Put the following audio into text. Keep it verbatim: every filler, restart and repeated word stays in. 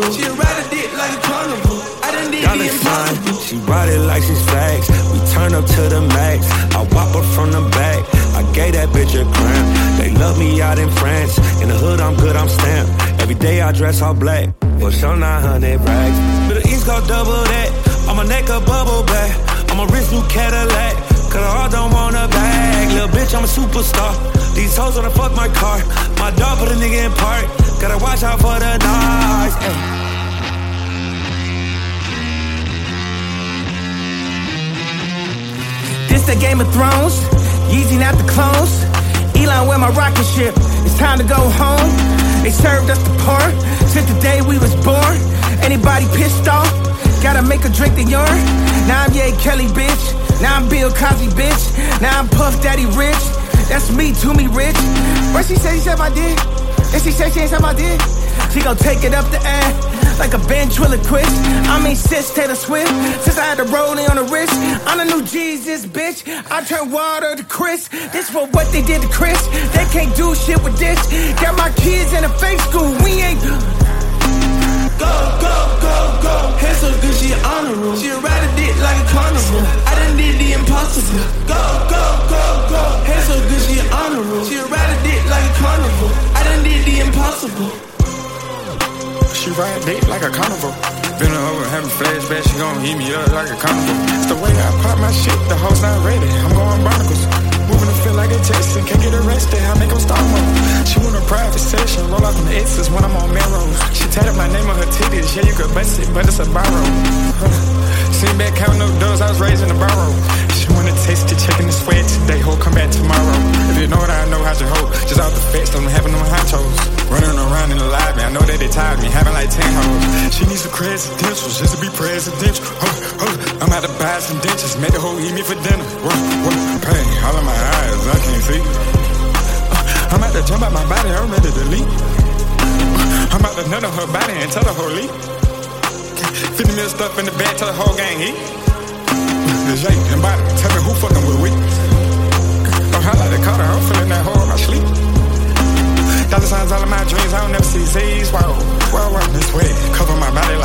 honorable. She ride a dick like a carnival. I done did the impossible. She ride it like she's facts. We turn up to the max. I whop her from the back. I gave that bitch a cramp. They love me out in France. In the hood, I'm good, I'm stamped. Every day I dress all black. For sure nine hundred racks. Middle East go double that. On my neck a bubble back. On my wrist new Cadillac. Cause I all don't want a bag. Little bitch, I'm a superstar. These hoes wanna fuck my car. My dog put a nigga in park. Gotta watch out for the knives. Ay. This the Game of Thrones, Yeezy not the clones. Elon with my rocket ship, it's time to go home. They served us the porn, since the day we was born. Anybody pissed off, gotta make a drink the urine. Now I'm Ye Kelly, bitch, now I'm Bill Cosby, bitch. Now I'm Puff Daddy Rich, that's me to me rich. What she say, she said I did, and she said she ain't said I did. She gon' take it up the ass, like a ventriloquist. I mean, sis Taylor Swift, since I had the rolling on the wrist. I'm the new Jesus, bitch. I turn water to Chris. This for what they did to Chris. They can't do shit with this. Got my kids in a fake school. We ain't. Go, go, go, go. Hair so good, she honorable. She ride a dick like a carnival. I done did the impossible. Go, go, go, go. Hair so good, she honorable. She ride a dick like a carnival. I done did the impossible. She ride dick like a carnival. Been over having flashbacks, she gon' eat me up like a carnival. It's the way I pop my shit, the hoes not ready. I'm going barnacles. Moving to feel like a Texan, can't get arrested, I make them start mode. She want a private session, roll out them X's when I'm on Melrose. She tatted my name on her titties, yeah you could bust it, but it's a borrow. Sitting back counting no doors, I was raised in the barrow. She wanna taste the chicken and sweat today, ho, come back tomorrow. If you know what I know, how's your hoe? Just out the facts, don't having them hot toes. Running around in the lobby, I know that they tired of me, having like ten hoes. She needs some presidentials, just to be presidential. Oh, oh, I'm out to buy some dentures, make the hoe eat me for dinner. Whoa, whoa, pain, all in my eyes, I can't see. Uh, I'm out to jump out my body, I'm ready to leave. Uh, I'm out to nut on her body and tell the whole leave. fifty mil stuff in the bag, tell the whole gang eat. The Jay and body, tell me who fucking with we. Oh, I like the Carter, I'm feeling that hole in my sleep. Dollar signs all in my dreams, I don't never see Z's. Wow, wow, wow, this way. Cover my body